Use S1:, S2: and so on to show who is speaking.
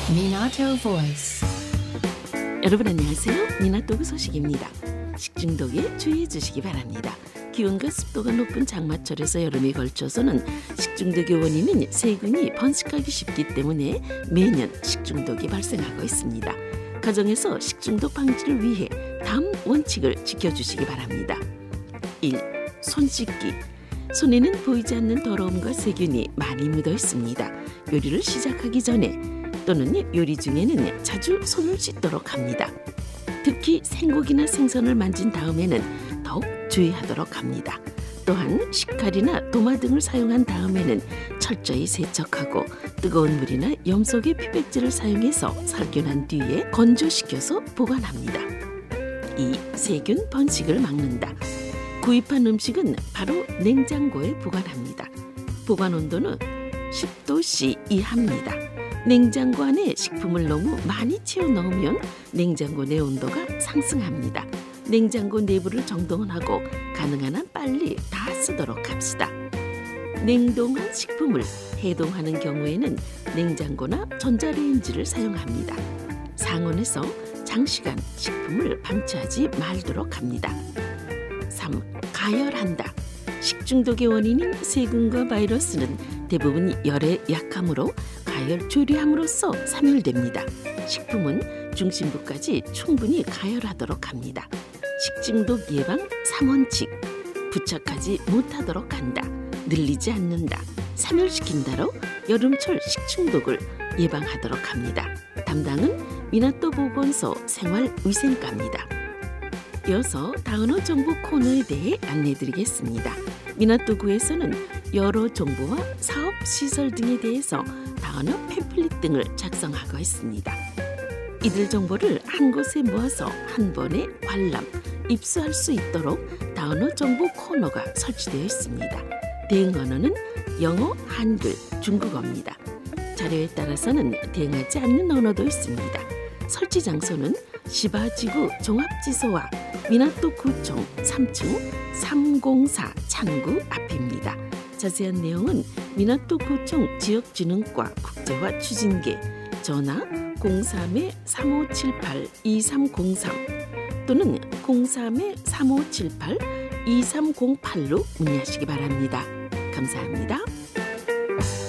S1: Minato Voice.
S2: 여러분 안녕하세요. 미나토그 소식입니다. 식중독에 주의해 주시기 바랍니다. 기온과 습도가 높은 장마철에서 여름에 걸쳐서는 식중독의 원인은 세균이 번식하기 쉽기 때문에 매년 식중독이 발생하고 있습니다. 가정에서 식중독 방지를 위해 다음 원칙을 지켜주시기 바랍니다. 1. 손 씻기. 손에는 보이지 않는 더러움과 세균이 많이 묻어 있습니다. 요리를 시작하기 전에 또는 요리 중에는 자주 손을 씻도록 합니다. 특히 생고기나 생선을 만진 다음에는 더욱 주의하도록 합니다. 또한 식칼이나 도마 등을 사용한 다음에는 철저히 세척하고 뜨거운 물이나 염소계 피백제를 사용해서 살균한 뒤에 건조시켜서 보관합니다. 2. 세균 번식을 막는다. 구입한 음식은 바로 냉장고에 보관합니다. 보관 온도는 10도씨 이하입니다. 냉장고 안에 식품을 너무 많이 채워 넣으면 냉장고 내 온도가 상승합니다. 냉장고 내부를 정돈하고 가능한 한 빨리 다 쓰도록 합시다. 냉동한 식품을 해동하는 경우에는 냉장고나 전자레인지를 사용합니다. 상온에서 장시간 식품을 방치하지 말도록 합니다. 3. 가열한다. 식중독의 원인인 세균과 바이러스는 대부분 열에 약하므로 가열 조리함으로써 사멸됩니다. 식품은 중심부까지 충분히 가열하도록 합니다. 식중독 예방 3원칙. 부착하지 못하도록 한다. 늘리지 않는다. 사멸시킨다로 여름철 식중독을 예방하도록 합니다. 담당은 미나토 보건소 생활위생과입니다. 이어서 다은어 정보 코너에 대해 안내드리겠습니다. 미나토구에서는 여러 정보와 사업 시설 등에 대해서 다은어 팸플릿 등을 작성하고 있습니다. 이들 정보를 한 곳에 모아서 한 번에 관람, 입수할 수 있도록 다은어 정보 코너가 설치되어 있습니다. 대응 언어는 영어, 한글, 중국어입니다. 자료에 따라서는 대응하지 않는 언어도 있습니다. 설치 장소는 시바지구 종합지소와 미나토 구청 3층 304 창구 앞입니다. 자세한 내용은 미나토 구청 지역진흥과 국제화 추진계 전화 03-3578-2303 또는 03-3578-2308로 문의하시기 바랍니다. 감사합니다.